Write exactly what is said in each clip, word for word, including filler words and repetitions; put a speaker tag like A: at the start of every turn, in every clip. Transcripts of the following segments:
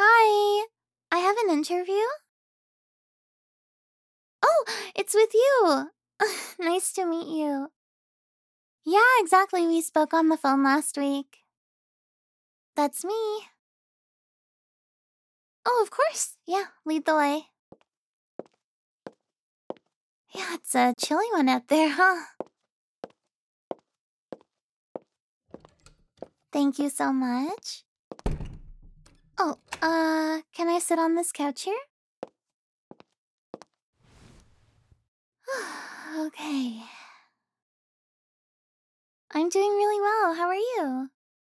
A: Hi, I have an interview. Oh, it's with you. Nice to meet you. Yeah, exactly. We spoke on the phone last week. That's me. Oh, of course. Yeah, lead the way. Yeah, it's a chilly one out there, huh? Thank you so much. Oh, uh, can I sit on this couch here? Okay. I'm doing really well. How are you?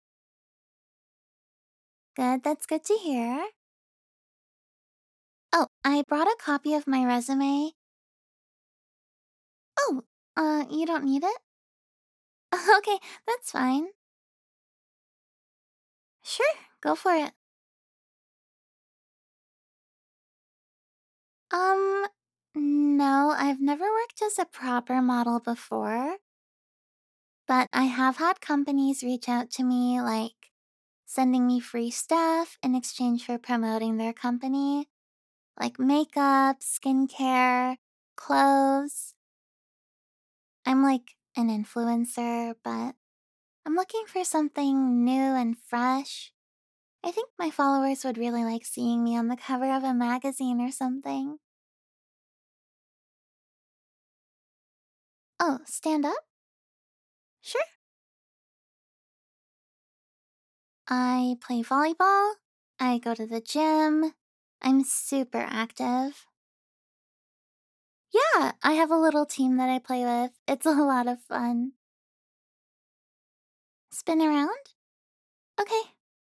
A: Good, that's good to hear. Oh, I brought a copy of my resume. Oh, uh, you don't need it? Okay, that's fine. Sure, go for it. Um, no, I've never worked as a proper model before, but I have had companies reach out to me, like sending me free stuff in exchange for promoting their company, like makeup, skincare, clothes. I'm like an influencer, but I'm looking for something new and fresh. I think my followers would really like seeing me on the cover of a magazine or something. Oh, stand up? Sure. I play volleyball. I go to the gym. I'm super active. Yeah, I have a little team that I play with. It's a lot of fun. Spin around? Okay.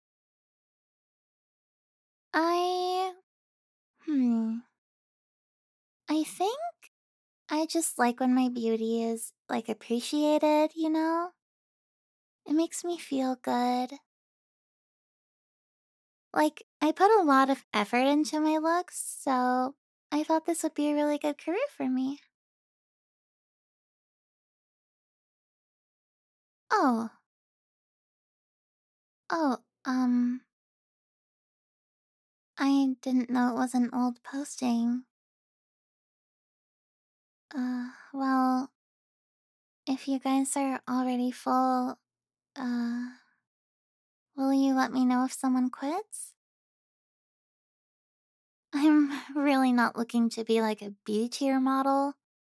A: I. Hmm. I think I just like when my beauty is, like, appreciated, you know? It makes me feel good. Like, I put a lot of effort into my looks, so I thought this would be a really good career for me. Oh, oh, um, I didn't know it was an old posting. Uh, well, if you guys are already full, uh, will you let me know if someone quits? I'm really not looking to be like a B tier model.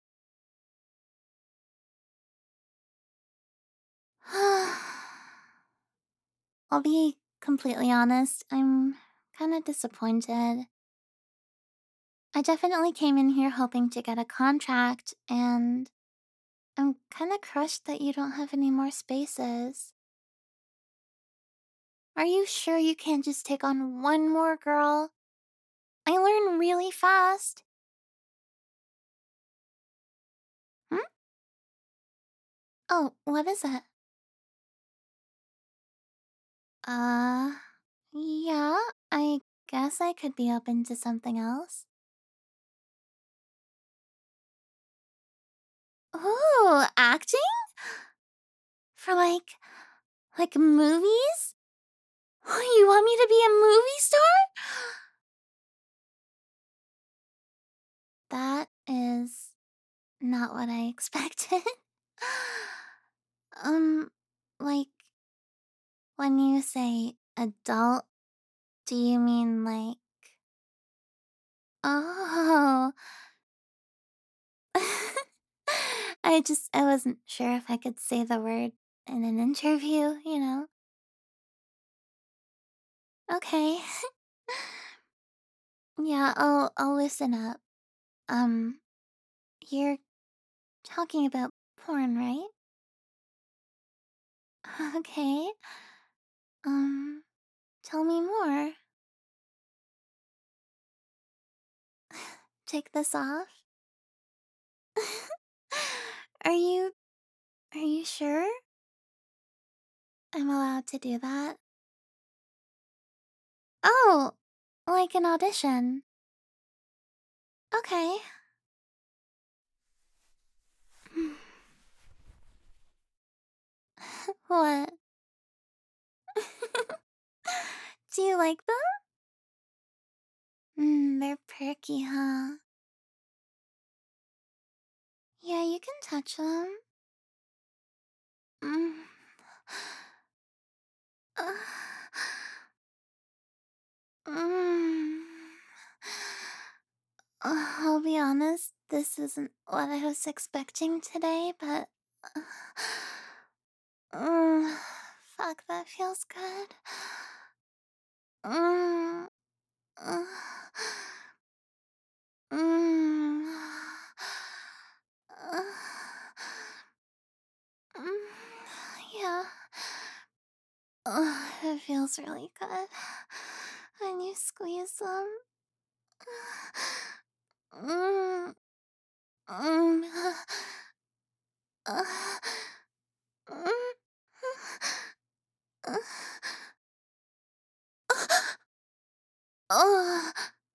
A: I'll be completely honest, I'm kind of disappointed. I definitely came in here hoping to get a contract, and I'm kind of crushed that you don't have any more spaces. Are you sure you can't just take on one more girl? I learn really fast. Hmm? Oh, what is it? Uh, yeah, I guess I could be open to something else. Ooh, acting? For like, like movies? You want me to be a movie star? That is not what I expected. um, like, when you say adult, do you mean like. Oh. I just, I wasn't sure if I could say the word in an interview, you know? Okay. Yeah, I'll, I'll listen up. Um, you're talking about porn, right? Okay. Um, tell me more. Take this off? Are you, are you sure I'm allowed to do that? Oh, like an audition. Okay. What? Do you like them? Mm, they're perky, huh? Yeah, you can touch them. Mm. Uh, mm. Uh, I'll be honest, this isn't what I was expecting today, but. uh, Mm, fuck, that feels good. Mm, uh, mm, uh, mm, yeah. Uh, it feels really good. When you squeeze them. Mm, mm, uh, mm, uh, Oh,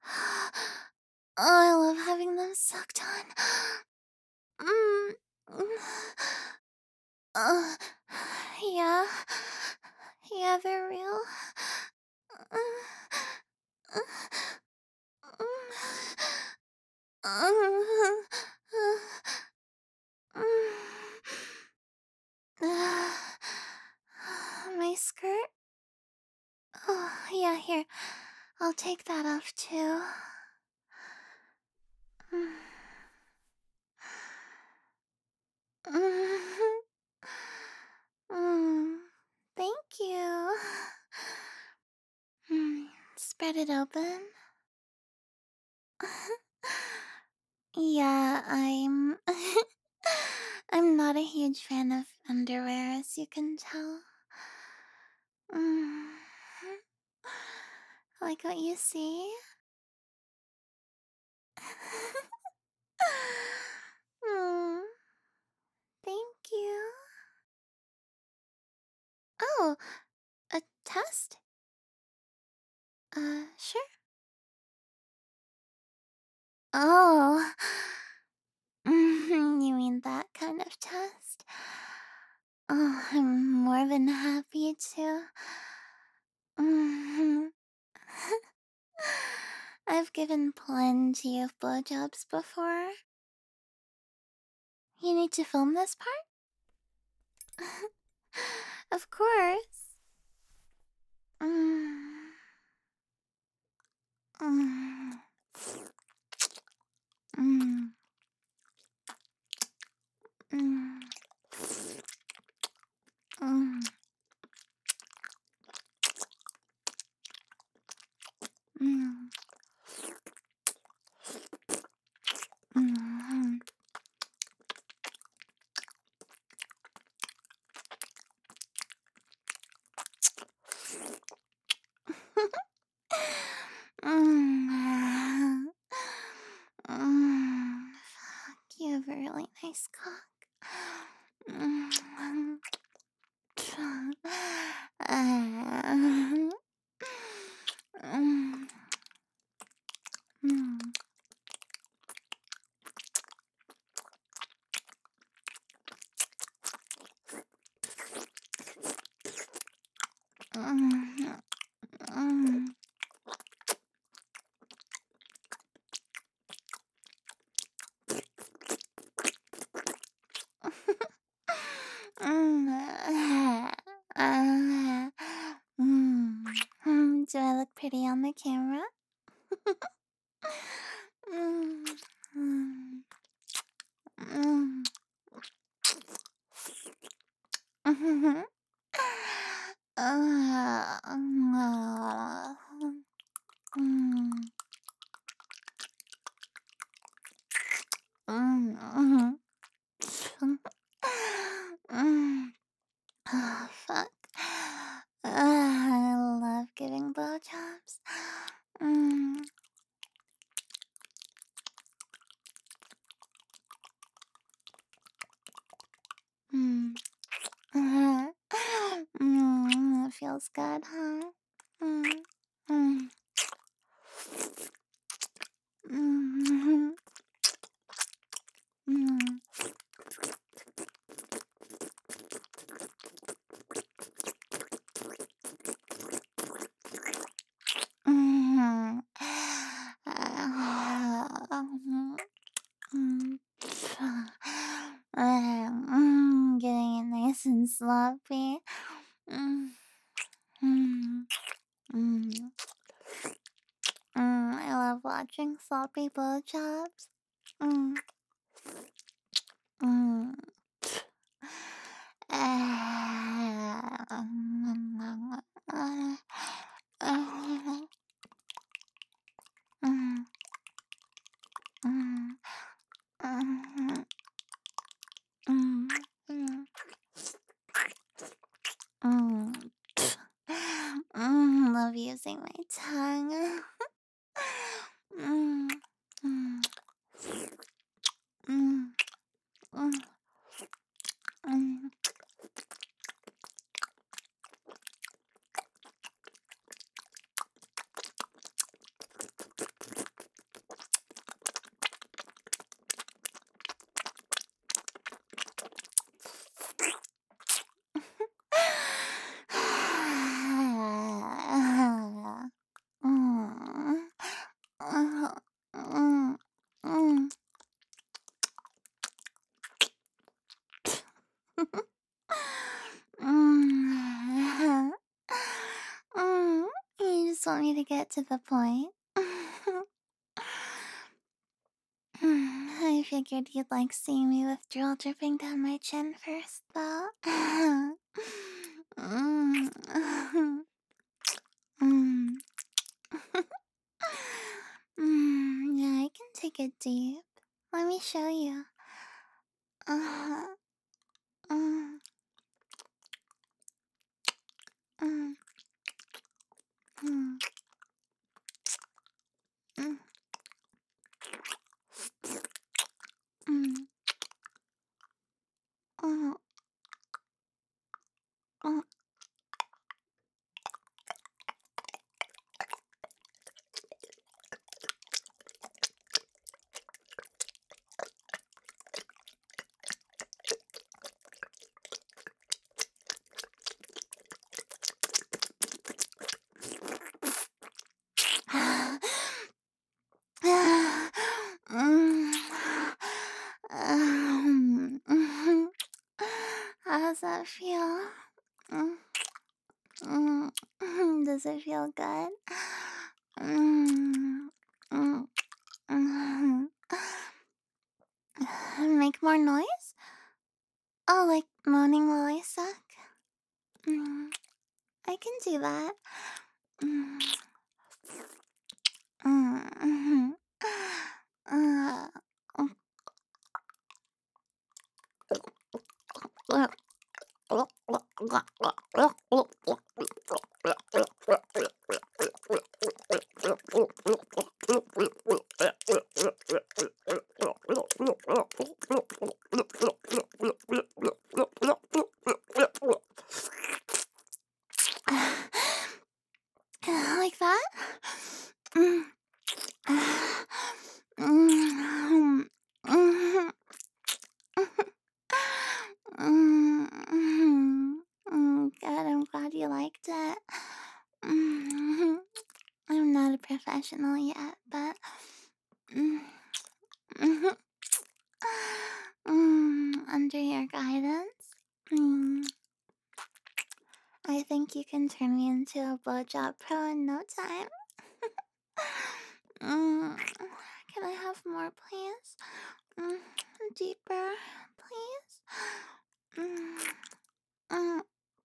A: I love having them sucked on. Mm. mm. Uh, yeah. Yeah, they're real. Uh, uh, uh, uh, uh, My skirt? Oh, yeah, here. I'll take that off too. Mm, thank you. Mm, spread it open. Yeah, I'm. I'm not a huge fan of underwear, as you can tell. Mm. Like what you see? mm, thank you. Oh, a test? Uh, sure. Oh, you mean that kind of test? Oh, I'm more than happy to. Mhm. I've given plenty of blowjobs before. You need to film this part? Of course. Mm. Mm. Mm. Mm. Mm. Mm. Mm. Mm. Mm. Fuck, you have a really nice cock. Mm. Uh. Mm. Mm. Mm. Mm. Mm. Uh, mm. Mm. Do I look pretty on the camera? Mm. Mm. Mm. Mhm. Uh, mm. Mm. Mhm. Mm. Oh, fuck. Uh, I love giving blowjobs. Mm. Mm. Uh, mm. It feels good, huh? Mm. Mm. Mm. Mm. Mhm. sloppy. Mm, mm, mm. Mm, I love watching sloppy blowjobs. Mm, mm. Mm, mm, mm. Mm, love using my tongue. Mm, mm, mm, mm, mm. Mm, uh, mm, mm. Mm. Mm. You just want me to get to the point. Mm, I figured you'd like seeing me with drool dripping down my chin first, though. Mm. Mm. Mm. Yeah, I can take it deep. Let me show you. Uh, mm, mm, mm, mm, mm, mm, mm. Mm. Um, mhm. How does that feel? Mm, mm, mm. Does it feel good? Mm, mm, mm. Make more noise? Oh, like moaning while I suck? Mm, I can do that. Mm, mm, mhm. Uh, like that? Mm. Mm, mhm, mm, mhm. Mm, good, I'm glad you liked it. Mm, I'm not a professional yet, but mm, mhm. Mm, under your guidance, mm, I think you can turn me into a blowjob pro in no time. Mm, can I have more, please? Mm, deeper, please. Mm, mm.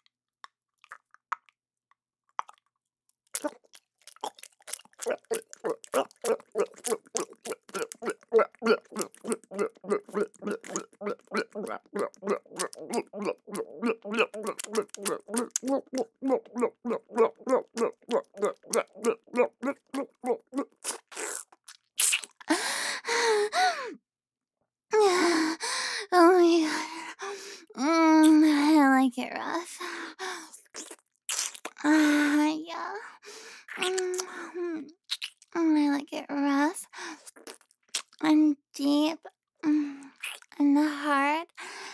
A: Oh my god. Mm, I like it rough. Ah, yeah. Mm, I like it rough and deep mm, in the heart.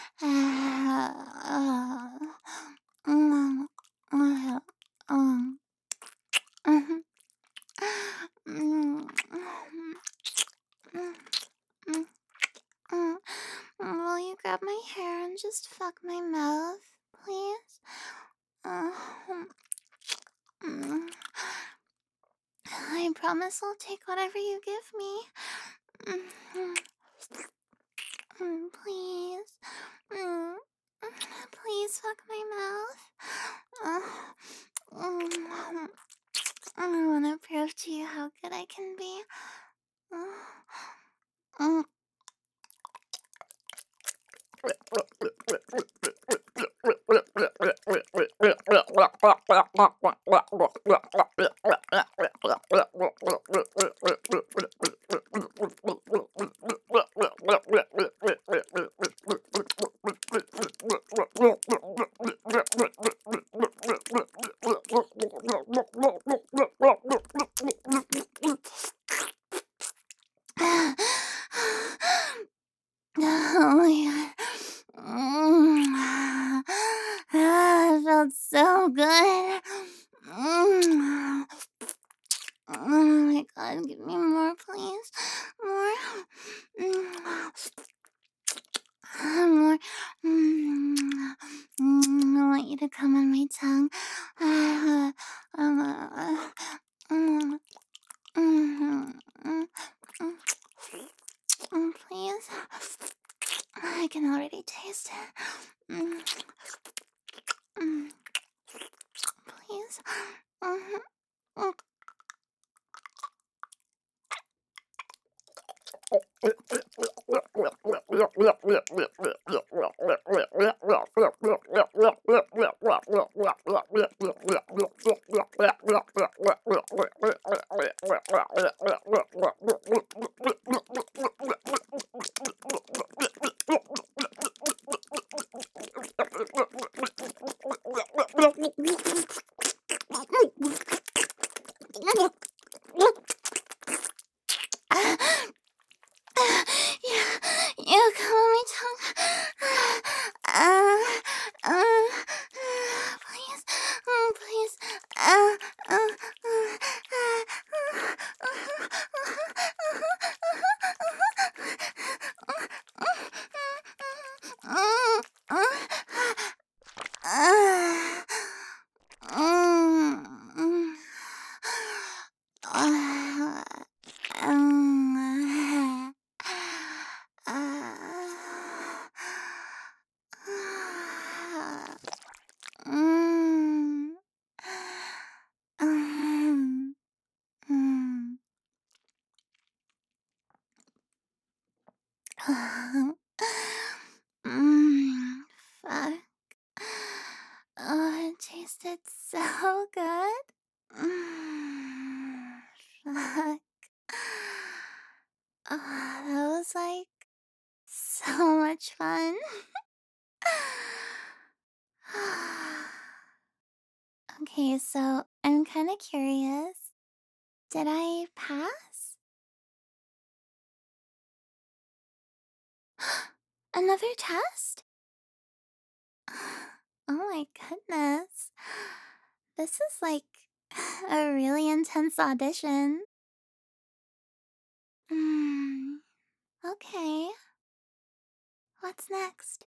A: Ah, mm, mm, mm, mhm, mm, mm, mm, mm. Will you grab my hair and just fuck my mouth, please? I promise I'll take whatever you give me. Mm, mm, Please. Mm, Please fuck my mouth. Uh, mm, I want to prove to you how good I can be. Uh, mm, Oh my god. Mm. Ah, it felt so good. Mm. Oh my god, give me more, please. More. Mm. More. Mm. Mm. I want you to come on my tongue. Ah, ah, mm. Mm. Mm. Mm. Please. I can already taste it. Mm. Mm. Please. Mhm. Mm. Yeah, yeah, come on my tongue. Uh, uh, please, mm, please. Uh, uh, uh, um, mm, um, mm. Mm, fuck. Oh, it tasted so good. Mm, fuck. Oh, that was like so much fun. Okay, so I'm kind of curious. Did I pass? Another test? Oh my goodness. This is like a really intense audition. Hmm. Okay. What's next?